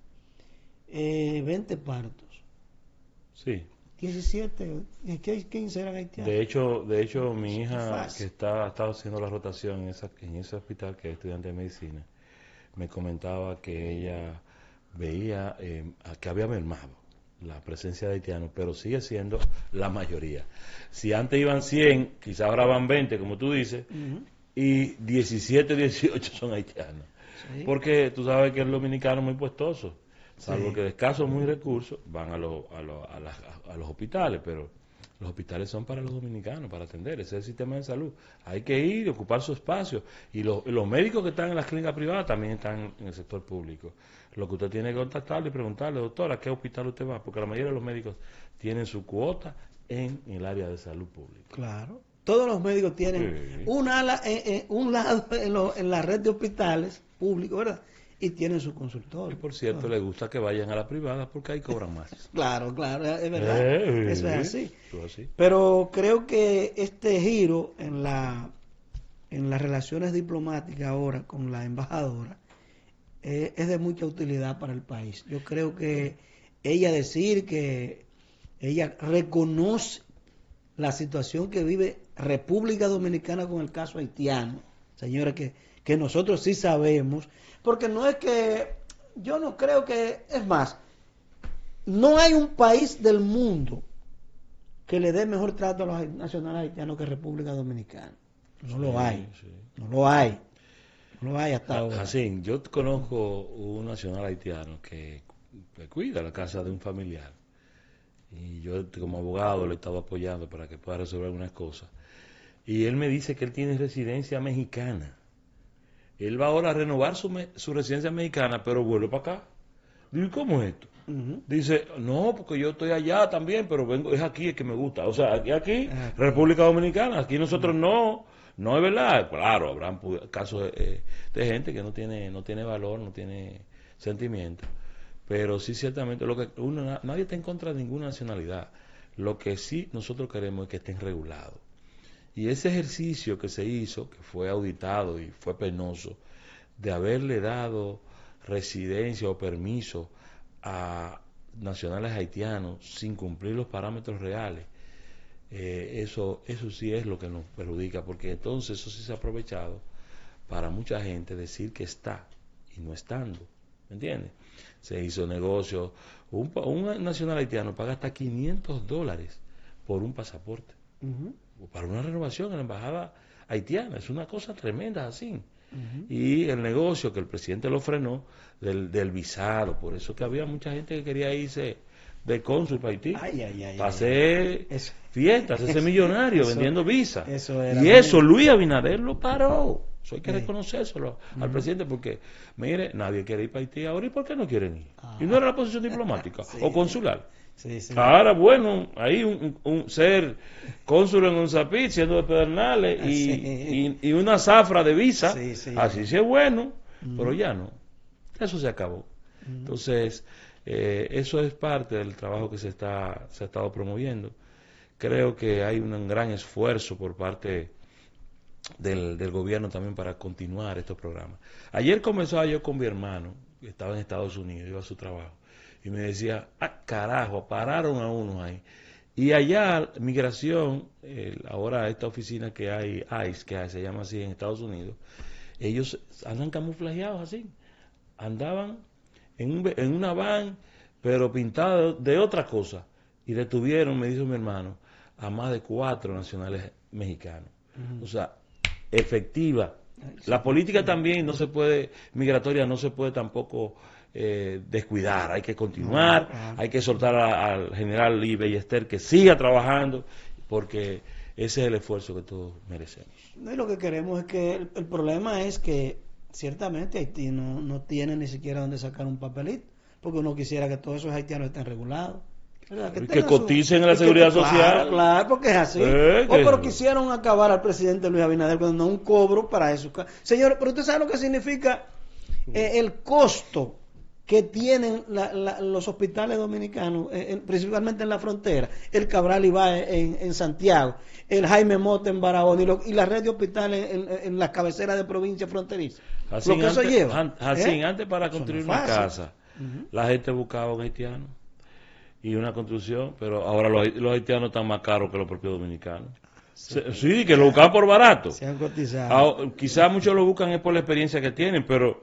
eh, veinte partos. Sí. diecisiete, quince eran haitianos. De hecho, de hecho mi hija que está, ha estado haciendo la rotación en, esa, en ese hospital, que es estudiante de medicina, me comentaba que ella veía eh, que había mermado la presencia de haitianos, pero sigue siendo la mayoría. Si antes iban cien, quizás ahora van veinte, como tú dices, uh-huh. y diecisiete, dieciocho son haitianos. Sí. Porque tú sabes que el dominicano es muy puestoso. Salvo sí. que de escasos muy recursos van a, lo, a, lo, a, las, a los hospitales, pero los hospitales son para los dominicanos, para atender, ese es el sistema de salud. Hay que ir y ocupar su espacio. Y los, los médicos que están en las clínicas privadas también están en el sector público. Lo que usted tiene que contactarle y preguntarle, doctora, ¿a qué hospital usted va? Porque la mayoría de los médicos tienen su cuota en el área de salud pública. Claro. Todos los médicos tienen sí. un, ala, eh, eh, un lado en, lo, en la red de hospitales públicos, ¿verdad? Y tienen su consultorio. Y por cierto, les gusta que vayan a la privada porque ahí cobran más. Claro, claro, es verdad. Eh, Eso es así. Eso es así. Pero creo que este giro en la en las relaciones diplomáticas ahora con la embajadora eh, es de mucha utilidad para el país. Yo creo que ella decir que ella reconoce la situación que vive República Dominicana con el caso haitiano, señores, que, que nosotros sí sabemos, porque no es que, yo no creo que, es más, no hay un país del mundo que le dé mejor trato a los nacionales haitianos que República Dominicana. No sí, lo hay, sí. no lo hay, no lo hay hasta ahora. Así, yo conozco un nacional haitiano que, que cuida la casa de un familiar, y yo como abogado le estaba apoyando para que pueda resolver algunas cosas, y él me dice que él tiene residencia mexicana. Él va ahora a renovar su, me, su residencia mexicana, pero vuelve para acá. Digo, ¿cómo es esto? Uh-huh. Dice, no, porque yo estoy allá también, pero vengo, es aquí el que me gusta. O sea, aquí, aquí, uh-huh. República Dominicana, aquí nosotros uh-huh. no, no es verdad. Claro, habrán casos de, eh, de gente que no tiene, no tiene valor, no tiene sentimiento. Pero sí, ciertamente, lo que uno, nadie está en contra de ninguna nacionalidad. Lo que sí nosotros queremos es que estén regulados. Y ese ejercicio que se hizo, que fue auditado y fue penoso, de haberle dado residencia o permiso a nacionales haitianos sin cumplir los parámetros reales, eh, eso, eso sí es lo que nos perjudica, porque entonces eso sí se ha aprovechado para mucha gente decir que está y no estando, ¿me entiendes? Se hizo negocio, un, un nacional haitiano paga hasta quinientos dólares por un pasaporte. Uh-huh. Para una renovación en la embajada haitiana, es una cosa tremenda así. Uh-huh. Y el negocio que el presidente lo frenó del, del visado, por eso que había mucha gente que quería irse de cónsul para Haití, ay, ay, ay, para hacer eso, fiestas, ese millonario eso, vendiendo visas. Eso era y eso Luis Abinader lo paró. Eso hay que sí. reconocérselo uh-huh. al presidente, porque, mire, nadie quiere ir para Haití ahora, ¿y por qué no quieren ir? Ah. Y no era la posición diplomática sí, o consular. Sí, sí. Ahora, bueno, ahí un, un, un ser cónsul en un Zapit, siendo de Pedernales, y, sí. y, y una zafra de visa, sí, sí, así sí es bueno, uh-huh. pero ya no. Eso se acabó. Uh-huh. Entonces, eh, eso es parte del trabajo que se está se ha estado promoviendo. Creo que hay un gran esfuerzo por parte del, del gobierno también para continuar estos programas. Ayer comenzaba yo con mi hermano, que estaba en Estados Unidos, iba a su trabajo, y me decía, ah, carajo, pararon a unos ahí. Y allá, migración, eh, ahora esta oficina que hay, ICE, que hay, se llama así en Estados Unidos, ellos andan camuflajeados así. Andaban en, un, en una van, pero pintada de, de otra cosa. Y detuvieron, me dijo mi hermano, a más de cuatro nacionales mexicanos. Uh-huh. O sea, efectiva. La política también no se puede, migratoria no se puede tampoco eh, descuidar, hay que continuar, uh-huh. hay que soltar a, al general Lee Ballester que siga trabajando, porque ese es el esfuerzo que todos merecemos. No, y lo que queremos es que, el, el problema es que ciertamente Haití no, no tiene ni siquiera donde sacar un papelito, porque uno quisiera que todos esos haitianos estén regulados. Que, que coticen en la seguridad que, social. Claro, claro, porque es así. Eh, o, pero quisieron acabar al presidente Luis Abinader cuando no un cobro para eso. Señores, pero usted sabe lo que significa eh, el costo que tienen la, la, los hospitales dominicanos, eh, en, principalmente en la frontera, el Cabral Ibáez en, en Santiago, el Jaime Mota en Barahona y, lo, y la red de hospitales en, en, en las cabeceras de provincia fronteriza. Lo que eso antes, lleva. An, así, ¿eh? antes para construir una casa, uh-huh. la gente buscaba un haitiano y una construcción, pero ahora los, los haitianos están más caros que los propios dominicanos. Sí, Se, sí que lo buscan por barato. Se han cotizado. Ah, quizás muchos lo buscan es por la experiencia que tienen, pero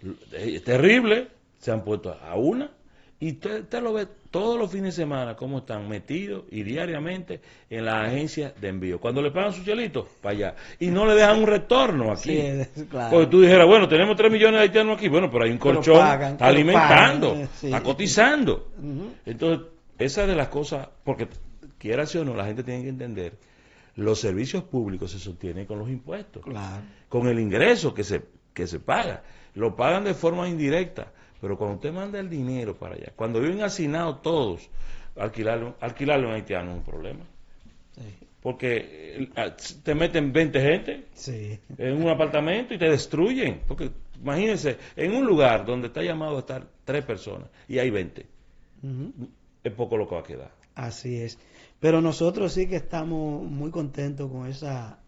es terrible. Se han puesto a una y usted, usted lo ve todos los fines de semana cómo están metidos y diariamente en las agencias de envío. Cuando le pagan su chelito, para allá. Y no le dejan un retorno aquí. Sí, claro. Porque tú dijeras, bueno, tenemos tres millones de haitianos aquí. Bueno, pero hay un colchón, pagan, está alimentando, pagan, sí. está cotizando. Uh-huh. Entonces, esa es de las cosas, porque quiera o no, la gente tiene que entender, los servicios públicos se sostienen con los impuestos. Claro. Con el ingreso que se, que se paga. Lo pagan de forma indirecta. Pero cuando usted manda el dinero para allá, cuando viven hacinados todos, alquilarlo, alquilarlo a un haitiano es un problema. Sí. Porque te meten veinte gente sí. en un apartamento y te destruyen. Porque imagínense, en un lugar donde está llamado a estar tres personas y hay veinte, uh-huh. es poco lo que va a quedar. Así es. Pero nosotros sí que estamos muy contentos con esa,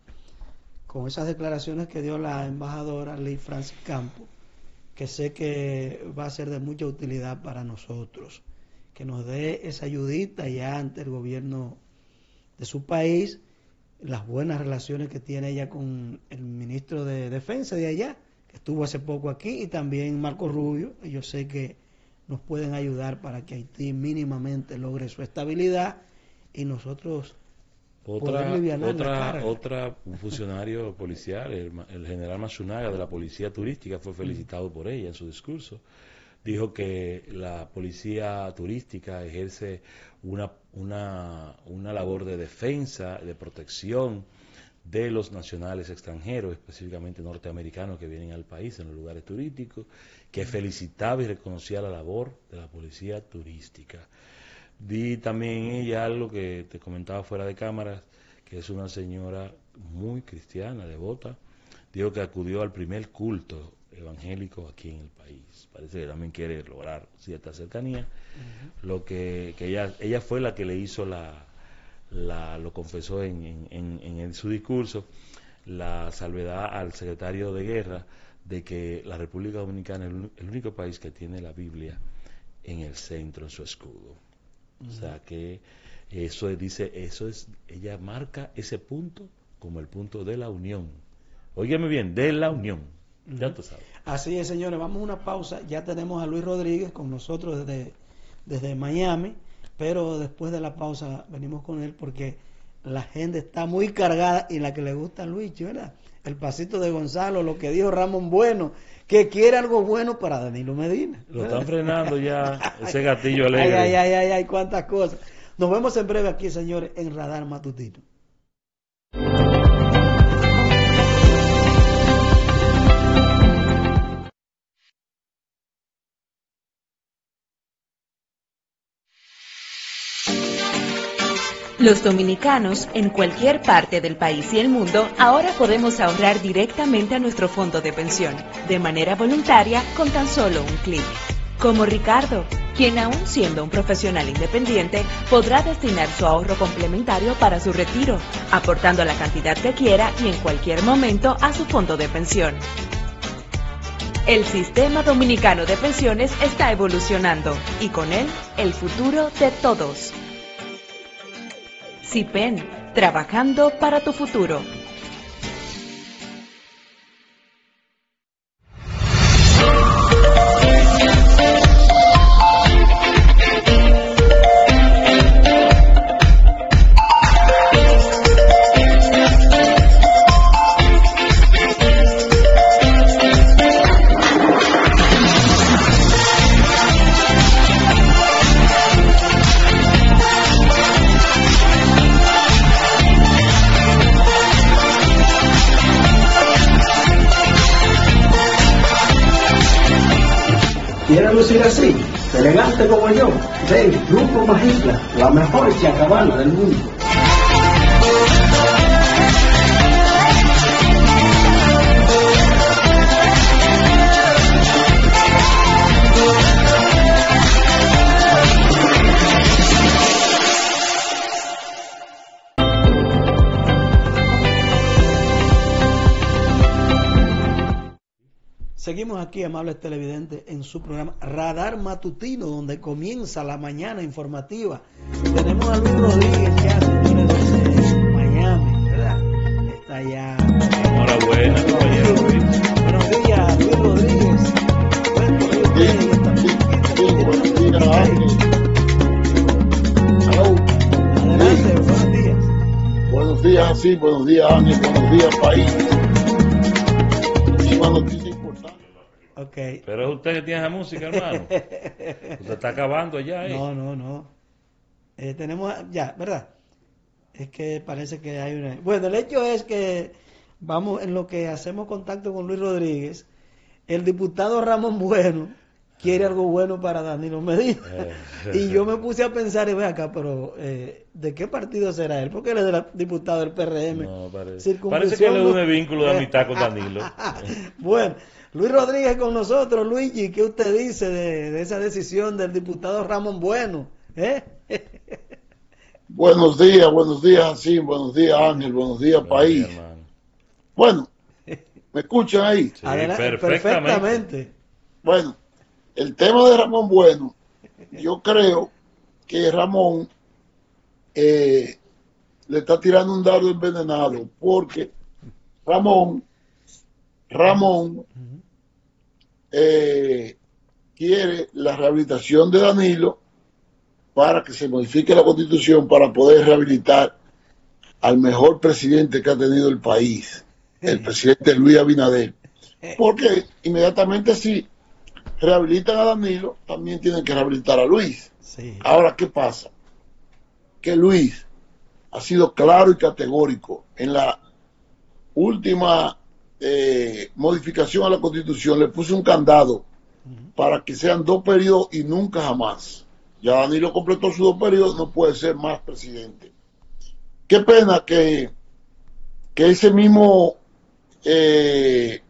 con esas declaraciones que dio la embajadora Liz Francis Campos, que sé que va a ser de mucha utilidad para nosotros, que nos dé esa ayudita ya ante el gobierno de su país, las buenas relaciones que tiene ella con el ministro de Defensa de allá, que estuvo hace poco aquí, y también Marco Rubio. Y yo sé que nos pueden ayudar para que Haití mínimamente logre su estabilidad y nosotros Otra, otra, otra un funcionario policial, el, el general Matsunaga de la Policía Turística, fue felicitado por ella en su discurso. Dijo que la policía turística ejerce una, una, una labor de defensa, de protección de los nacionales extranjeros, específicamente norteamericanos que vienen al país en los lugares turísticos, que felicitaba y reconocía la labor de la policía turística. Di también ella algo que te comentaba fuera de cámaras, que es una señora muy cristiana, devota. Dijo que acudió al primer culto evangélico aquí en el país. Parece que también quiere lograr cierta cercanía. Uh-huh. Lo que, que ella ella fue la que le hizo la, la lo confesó en, en, en, en, en su discurso, la salvedad al secretario de Guerra de que la República Dominicana es el, el único país que tiene la Biblia en el centro, en su escudo. O sea que eso dice, eso es, ella marca ese punto como el punto de la unión. Óigame bien, de la unión. Uh-huh. Ya tú sabes. Así es, señores, vamos a una pausa. Ya tenemos a Luis Rodríguez con nosotros desde, desde Miami, pero después de la pausa venimos con él porque la gente está muy cargada y la que le gusta a Luis, ¿verdad? El pasito de Gonzalo, lo que dijo Ramón Bueno, que quiere algo bueno para Danilo Medina. Lo están frenando ya, ese gatillo alegre. Ay, ay, ay, ay, ay, cuántas cosas. Nos vemos en breve aquí, señores, en Radar Matutino. Los dominicanos en cualquier parte del país y el mundo ahora podemos ahorrar directamente a nuestro fondo de pensión, de manera voluntaria con tan solo un clic. Como Ricardo, quien aún siendo un profesional independiente podrá destinar su ahorro complementario para su retiro, aportando la cantidad que quiera y en cualquier momento a su fondo de pensión. El sistema dominicano de pensiones está evolucionando y con él el futuro de todos. SIPEN, trabajando para tu futuro. lucir así, elegante como yo, del Grupo Magistla, la mejor chacabana del mundo. Seguimos aquí, amables televidentes, en su programa Radar Matutino, donde comienza la mañana informativa. Tenemos a Luis Rodríguez ya, señores, desde Miami, ¿verdad? Está ya. Enhorabuena, compañero Luis. Buenos días, Luis Rodríguez. Buenos días. Adelante, buenos días. Buenos días, sí, buenos días, Ángel, buenos días, país. Muchísimas noticias importantes. Okay. Pero es usted que tiene esa música, hermano. Usted está acabando ya, ¿eh? No, no, no. Eh, tenemos ya, ¿verdad? Es que parece que hay una... Bueno, el hecho es que vamos, en lo que hacemos contacto con Luis Rodríguez, el diputado Ramón Bueno quiere algo bueno para Danilo Medina. Y yo me puse a pensar, y ve acá, pero eh, ¿de qué partido será él? Porque él es el diputado del P R M. No, parece, parece que le une vínculo de amistad con Danilo. Bueno, Luis Rodríguez con nosotros. Luigi, ¿qué usted dice de, de esa decisión del diputado Ramón Bueno? ¿Eh? Buenos días, buenos días, Jacín, buenos días, Ángel, buenos días, buenos país. Días, bueno, ¿me escuchan ahí? Sí, Adelante, perfectamente. perfectamente. Bueno, el tema de Ramón Bueno, yo creo que Ramón eh, le está tirando un dardo envenenado, porque Ramón, Ramón eh, quiere la rehabilitación de Danilo para que se modifique la Constitución para poder rehabilitar al mejor presidente que ha tenido el país, el presidente Luis Abinader. Porque inmediatamente si rehabilitan a Danilo, también tienen que rehabilitar a Luis. Sí. Ahora, ¿qué pasa? Que Luis ha sido claro y categórico en la última eh, modificación a la Constitución, le puso un candado uh-huh. para que sean dos periodos y nunca jamás. Ya Danilo completó sus dos periodos, no puede ser más presidente. Qué pena que, que ese mismo eh,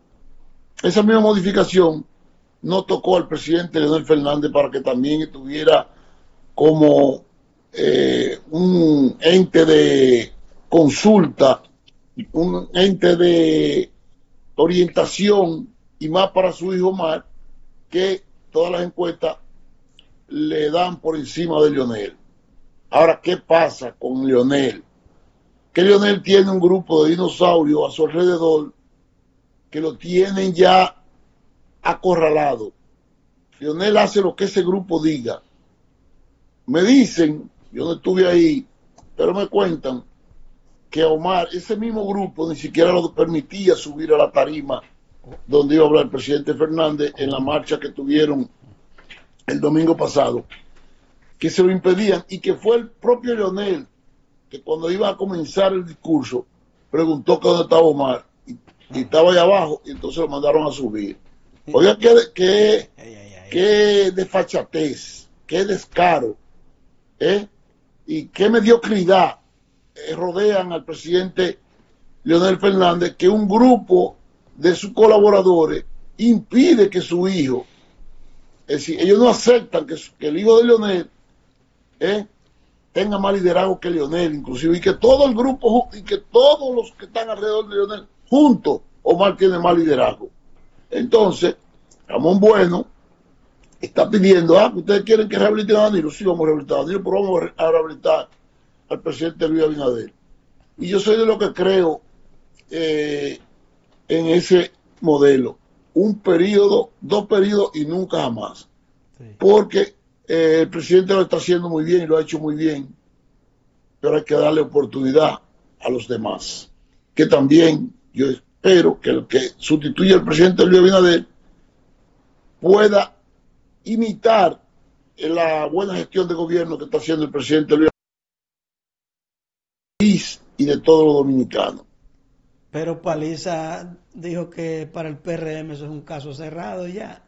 esa misma modificación no tocó al presidente Leonel Fernández para que también estuviera como eh, un ente de consulta, un ente de orientación, y más para su hijo Omar, que todas las encuestas le dan por encima de Leonel. Ahora, ¿qué pasa con Leonel? Que Leonel tiene un grupo de dinosaurios a su alrededor que lo tienen ya acorralado. Leonel hace lo que ese grupo diga. Me dicen, yo no estuve ahí, pero me cuentan que Omar, ese mismo grupo, ni siquiera lo permitía subir a la tarima donde iba a hablar el presidente Fernández en la marcha que tuvieron el domingo pasado, que se lo impedían, y que fue el propio Leonel que cuando iba a comenzar el discurso preguntó que dónde estaba Omar, y, y estaba ahí abajo, y entonces lo mandaron a subir. Oiga, qué, qué, qué desfachatez, qué descaro, ¿eh? Y qué mediocridad eh, rodean al presidente Leonel Fernández, que un grupo de sus colaboradores impide que su hijo, es decir, ellos no aceptan que, que el hijo de Leonel eh, tenga más liderazgo que Leonel, inclusive, y que todo el grupo, y que todos los que están alrededor de Leonel, juntos, Omar tiene más liderazgo. Entonces, Ramón Bueno está pidiendo, ah, ustedes quieren que rehabiliten a Danilo, sí, vamos a rehabilitar a Danilo, pero vamos a rehabilitar al presidente Luis Abinader. Y yo soy de lo que creo eh, en ese modelo. Un periodo, dos periodos y nunca jamás. Sí. Porque eh, el presidente lo está haciendo muy bien y lo ha hecho muy bien, pero hay que darle oportunidad a los demás. Que también yo espero que el que sustituya al presidente Luis Abinader pueda imitar la buena gestión de gobierno que está haciendo el presidente Luis Abinader y de todos los dominicanos. Pero Paliza dijo que para el P R M eso es un caso cerrado ya.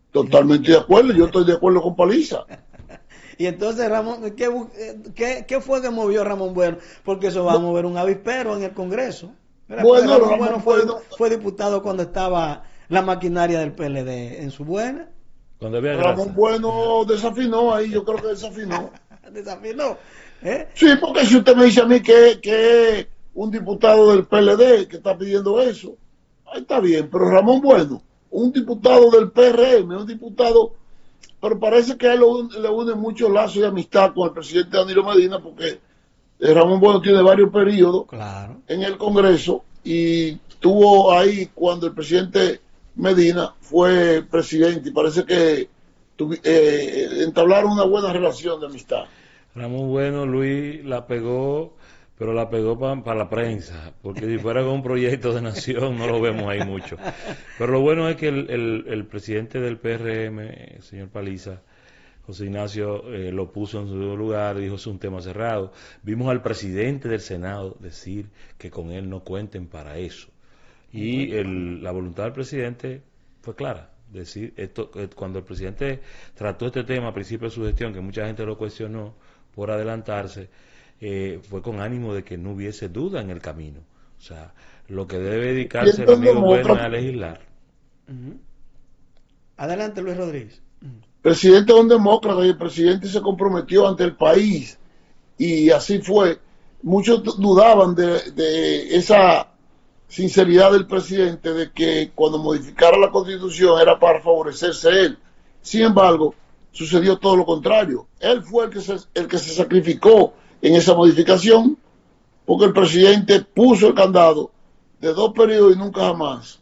Totalmente de acuerdo, yo estoy de acuerdo con Paliza. Y entonces, Ramón, ¿qué, qué, qué fue que movió Ramón Bueno? Porque eso va a mover un avispero en el Congreso. Bueno, Ramón, Ramón Bueno fue, Bueno fue diputado cuando estaba la maquinaria del P L D en su buena. Cuando había Ramón grasa. Bueno desafinó ahí, yo creo que desafinó. Desafinó. ¿eh? Sí, porque si usted me dice a mí que, que un diputado del P L D que está pidiendo eso, ahí está bien, pero Ramón Bueno, un diputado del P R M, un diputado, pero parece que a él le une mucho lazo de amistad con el presidente Danilo Medina, porque Ramón Bueno tiene varios periodos claro. en el Congreso y estuvo ahí cuando el presidente Medina fue presidente y parece que tuvi, eh, entablaron una buena relación de amistad. Ramón Bueno, Luis, la pegó, pero la pegó para pa la prensa, porque si fuera con un proyecto de nación no lo vemos ahí mucho. Pero lo bueno es que el, el, el presidente del P R M, el señor Paliza, José Ignacio, eh, lo puso en su lugar, dijo es un tema cerrado. Vimos al presidente del Senado decir que con él no cuenten para eso. Y el, la voluntad del presidente fue clara. Decir esto, cuando el presidente trató este tema a principio de su gestión, que mucha gente lo cuestionó por adelantarse, eh, fue con ánimo de que no hubiese duda en el camino. O sea, lo que debe dedicarse el amigo Bueno es a legislar. Uh-huh. Adelante, Luis Rodríguez. Uh-huh. El presidente es un demócrata y el presidente se comprometió ante el país y así fue. Muchos dudaban de, de esa sinceridad del presidente de que cuando modificara la Constitución era para favorecerse él. Sin embargo, sucedió todo lo contrario. Él fue el que se, el que se sacrificó en esa modificación porque el presidente puso el candado de dos periodos y nunca jamás,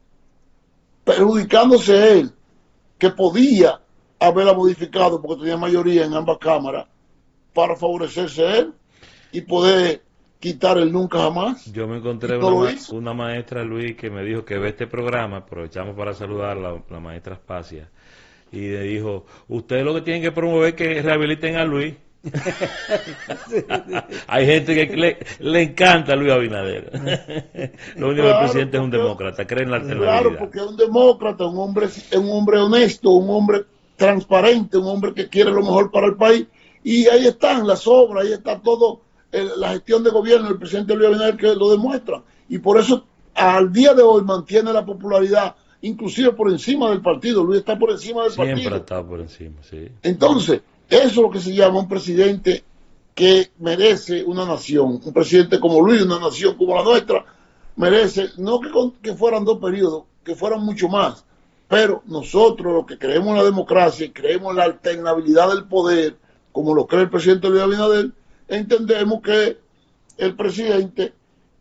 perjudicándose él, que podía haberla modificado porque tenía mayoría en ambas cámaras para favorecerse él y poder quitar el nunca jamás. Yo me encontré una, ma una maestra, Luis, que me dijo que ve este programa, aprovechamos para saludar a la, la maestra Espacia, y le dijo, ustedes lo que tienen que promover es que rehabiliten a Luis. sí, sí. Hay gente que le, le encanta a Luis Abinader. Lo único claro, que el presidente es un demócrata, cree en la alternabilidad. Claro, porque es un demócrata, un hombre, un hombre honesto, un hombre transparente, un hombre que quiere lo mejor para el país. Y ahí están las obras, ahí está todo, el, la gestión de gobierno del presidente Luis Abinader que lo demuestra. Y por eso al día de hoy mantiene la popularidad, inclusive por encima del partido. Luis está por encima del Siempre partido. Siempre está por encima, sí. Entonces, eso es lo que se llama un presidente que merece una nación. Un presidente como Luis, una nación como la nuestra, merece, no que, que fueran dos periodos, que fueran mucho más. Pero nosotros, los que creemos en la democracia y creemos en la alternabilidad del poder, como lo cree el presidente Luis Abinader, entendemos que el presidente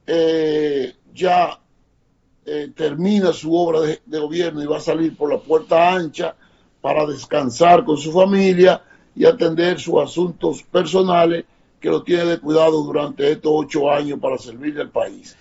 eh, ya eh, termina su obra de, de gobierno y va a salir por la puerta ancha para descansar con su familia y atender sus asuntos personales que lo tiene de cuidado durante estos ocho años para servirle al país.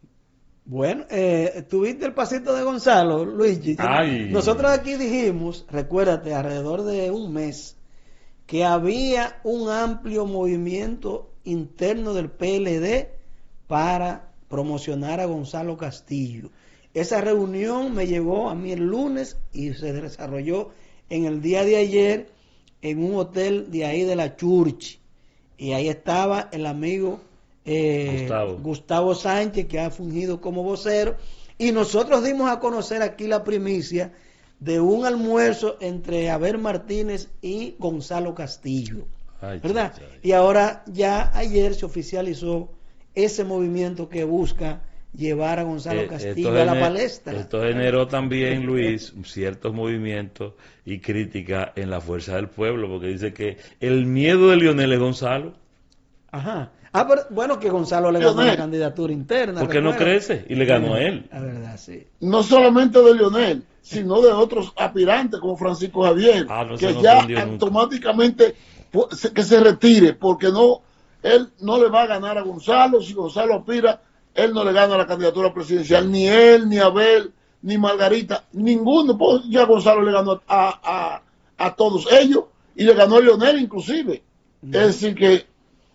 Bueno, eh, tuviste el pasito de Gonzalo, Luigi. Ay. Nosotros aquí dijimos, recuérdate, alrededor de un mes, que había un amplio movimiento interno del P L D para promocionar a Gonzalo Castillo. Esa reunión me llegó a mí el lunes y se desarrolló en el día de ayer en un hotel de ahí de la Church. Y ahí estaba el amigo eh, Gustavo. Gustavo Sánchez, que ha fungido como vocero. Y nosotros dimos a conocer aquí la primicia de un almuerzo entre Abel Martínez y Gonzalo Castillo. Ay, ¿verdad? chay, chay. Y ahora ya ayer se oficializó ese movimiento que busca llevar a Gonzalo Eh, Castillo esto a la gener- palestra. Esto generó también, Luis, ciertos movimientos y crítica en la fuerza del pueblo, porque dice que el miedo de Lionel es Gonzalo, Ajá. Ah, pero bueno, que Gonzalo le ganó la Lionel. candidatura interna. porque no recuerda. crece y le ganó a él. La verdad, sí. No solamente de Lionel, sino de otros aspirantes como Francisco Javier, Ah, no se que nos ya prendió nunca. automáticamente pu- se- que se retire, porque no, él no le va a ganar a Gonzalo. Si Gonzalo aspira, él no le gana la candidatura presidencial, ni él, ni Abel, ni Margarita, ninguno. Pues ya Gonzalo le ganó a, a, a todos ellos y le ganó a Lionel inclusive. No. Es decir que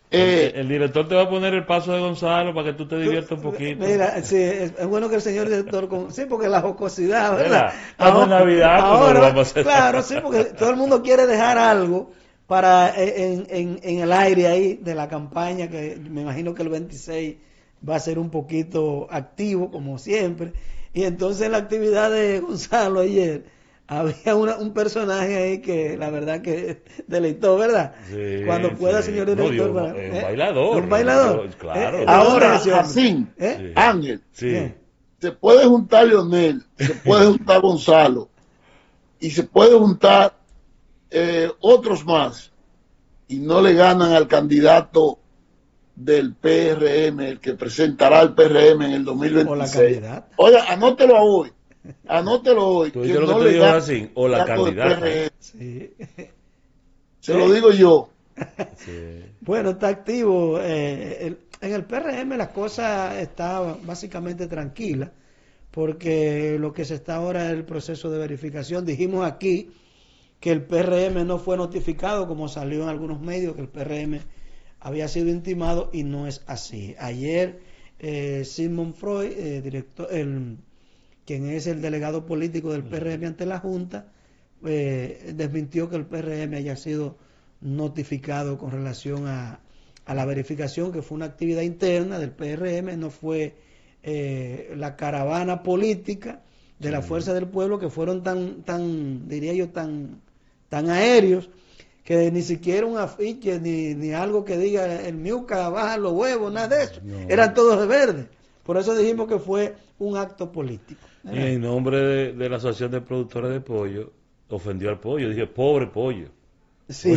Eh, el, el director te va a poner el paso de Gonzalo para que tú te diviertas un poquito. Mira, sí, es, es bueno que el señor director, con, sí, porque la jocosidad, ¿verdad? Estamos en Navidad, pues ahora, no lo vamos a hacer. claro, sí, porque todo el mundo quiere dejar algo para en, en, en el aire ahí de la campaña, que me imagino que el veintiséis va a ser un poquito activo, como siempre. Y entonces en la actividad de Gonzalo ayer, había una, un personaje ahí que la verdad que deleitó, ¿verdad? Sí, Cuando pueda, sí. señor No, director. digo, para, un ¿eh? bailador. Un bailador. Un- claro. Eh, ahora, ¿de dónde es ese hombre? así, ¿Eh? Sí. Ángel, Sí. ¿Qué? se puede juntar Leonel, se puede juntar Gonzalo y se puede juntar eh, otros más y no le ganan al candidato del P R M, el que presentará el P R M en el dos mil veintiséis. O la candidata. Oiga, anótelo hoy, anótelo hoy. Tú dices lo que te le digo gana así, o la al candidato del candidata. P R M. Sí. Se lo digo yo. Sí. Bueno, está activo. eh, el- en el P R M la cosa está básicamente tranquila, porque lo que se está ahora es el proceso de verificación. Dijimos aquí que el P R M no fue notificado, como salió en algunos medios, que el P R M había sido intimado, y no es así. Ayer, eh, Sigmund Freud, eh, director, el, quien es el delegado político del P R M ante la Junta, eh, desmintió que el P R M haya sido notificado con relación a, a la verificación, que fue una actividad interna del P R M, no fue eh, la caravana política de la Fuerza del Pueblo, que fueron tan, tan diría yo, tan, tan aéreos, que ni siquiera un afiche, ni, ni algo que diga el Miuca baja los huevos, nada de eso, No. eran todos de verde. Por eso dijimos que fue un acto político. Y en nombre de, de la Asociación de Productores de Pollo, ofendió al pollo. Dije, pobre pollo. Sí,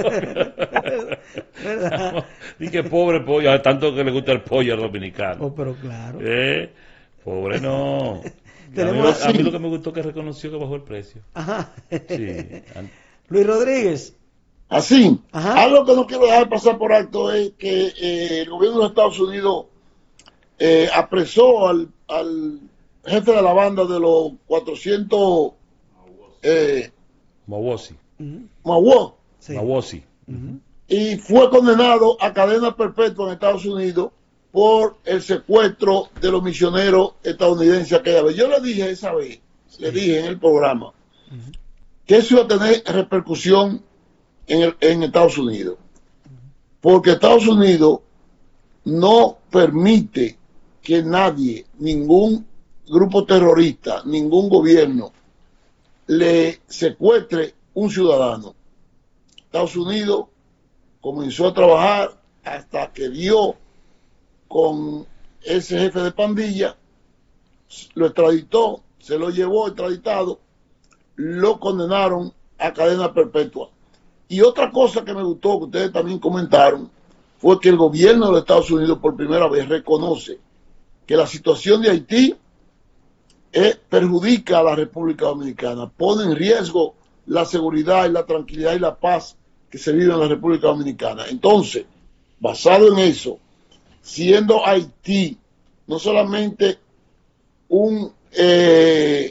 ¿verdad? Dije, pobre pollo, a tanto que le gusta el pollo al dominicano. Oh, pero claro. ¿Eh? Pobre no. A mí, Tenemos lo- a mí lo que me gustó que reconoció que bajó el precio. Ajá. Sí. Luis Rodríguez. Así, Ajá. algo que no quiero dejar pasar por alto es que eh, el gobierno de los Estados Unidos eh, apresó al, al jefe de la banda de los cuatrocientos eh, Mawosi. Ujú, Mawó sí. Mawosi. Ujú. y fue condenado a cadena perpetua en Estados Unidos por el secuestro de los misioneros estadounidenses aquella vez. Yo le dije esa vez, le dije en el programa, que eso iba a tener repercusión en, el, en Estados Unidos, porque Estados Unidos no permite que nadie, ningún grupo terrorista, ningún gobierno le secuestre un ciudadano. Estados Unidos comenzó a trabajar hasta que dio con ese jefe de pandilla, lo extraditó, se lo llevó extraditado, lo condenaron a cadena perpetua. Y otra cosa que me gustó, que ustedes también comentaron, fue que el gobierno de los Estados Unidos por primera vez reconoce que la situación de Haití eh, perjudica a la República Dominicana, pone en riesgo la seguridad y la tranquilidad y la paz que se vive en la República Dominicana. Entonces, basado en eso, siendo Haití no solamente un, eh,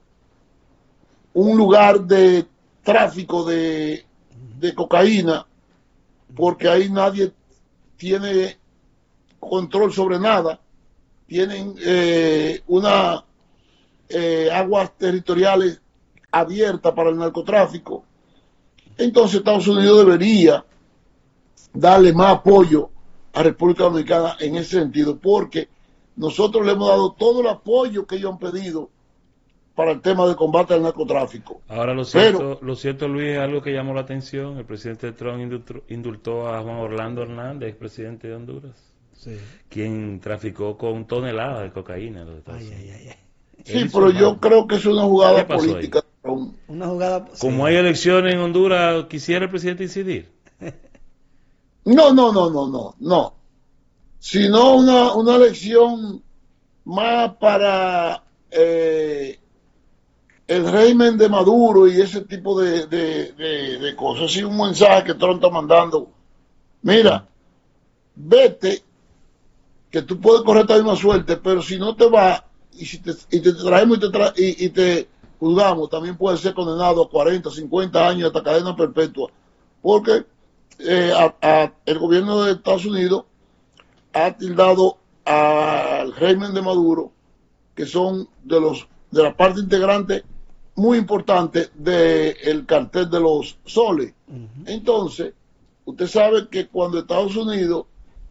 un lugar de tráfico de, de cocaína, porque ahí nadie tiene control sobre nada, tienen eh, una eh, aguas territoriales abiertas para el narcotráfico. Entonces Estados Unidos debería darle más apoyo a República Dominicana en ese sentido, porque nosotros le hemos dado todo el apoyo que ellos han pedido para el tema de combate al narcotráfico. Ahora lo cierto, Pero, lo cierto, Luis, es algo que llamó la atención. El presidente Trump indultó, indultó a Juan Orlando Hernández, presidente de Honduras, Sí. quien traficó con toneladas de cocaína en los Estados Ay, Unidos. ay, ay, ay. sí, Él pero hizo yo mal. creo que es una jugada ¿Qué pasó política. Con- Una jugada. Como sí. hay elecciones en Honduras, ¿quisiera el presidente incidir? No, no, no, no, no, no. Sino una, una elección más para eh, el régimen de Maduro y ese tipo de, de, de, de cosas. Así un mensaje que Trump está mandando. Mira, vete, que tú puedes correr esta misma suerte, pero si no te vas y, si te, y te traemos y te, tra y, y te juzgamos, también puedes ser condenado a cuarenta, cincuenta años hasta cadena perpetua. Porque eh, a, a el gobierno de Estados Unidos ha tildado al régimen de Maduro, que son de los de la parte integrante muy importante del cartel de los soles. Uh-huh. Entonces, usted sabe que cuando Estados Unidos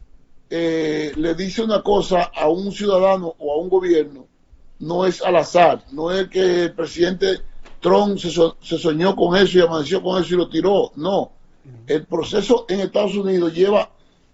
eh, le dice una cosa a un ciudadano o a un gobierno, no es al azar, no es que el presidente Trump se, so, se soñó con eso y amaneció con eso y lo tiró, no. Uh-huh. El proceso en Estados Unidos lleva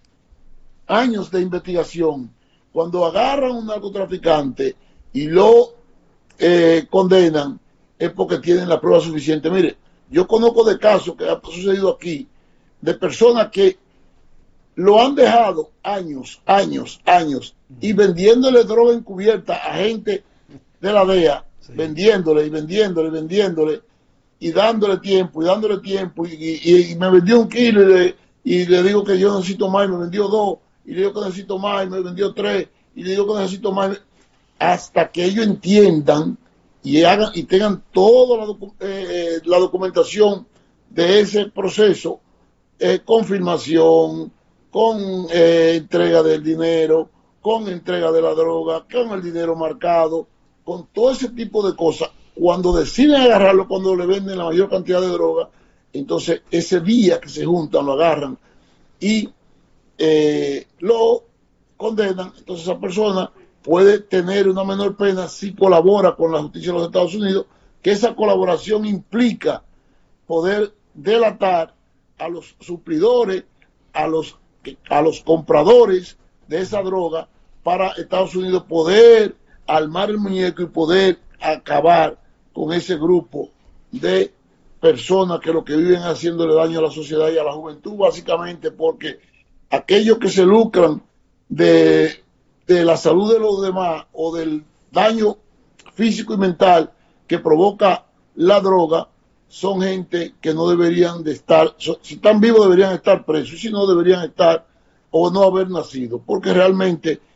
años de investigación. Cuando agarran a un narcotraficante y lo eh, condenan, es porque tienen la prueba suficiente. Mire, yo conozco de casos que ha sucedido aquí, de personas que lo han dejado años, años, años, y vendiéndole droga encubierta a gente de la D E A, sí. vendiéndole y vendiéndole y vendiéndole, y dándole tiempo, y dándole tiempo, y, y, y me vendió un kilo, y le, y le digo que yo necesito más, y me vendió dos, y le digo que necesito más, y me vendió tres, y le digo que necesito más, hasta que ellos entiendan y hagan y tengan toda la, docu eh, la documentación de ese proceso, eh, confirmación, con eh, entrega del dinero, con entrega de la droga, con el dinero marcado, con todo ese tipo de cosas. Cuando deciden agarrarlo, cuando le venden la mayor cantidad de droga, entonces ese día que se juntan, lo agarran y eh, lo condenan. Entonces esa persona puede tener una menor pena si colabora con la justicia de los Estados Unidos, que esa colaboración implica poder delatar a los suplidores, a los, a los compradores de esa droga, para Estados Unidos poder armar el muñeco y poder acabar con ese grupo de personas que lo que viven haciéndole daño a la sociedad y a la juventud, básicamente porque aquellos que se lucran de de la salud de los demás o del daño físico y mental que provoca la droga, son gente que no deberían de estar, si están vivos deberían estar presos, si no deberían estar o no haber nacido, porque realmente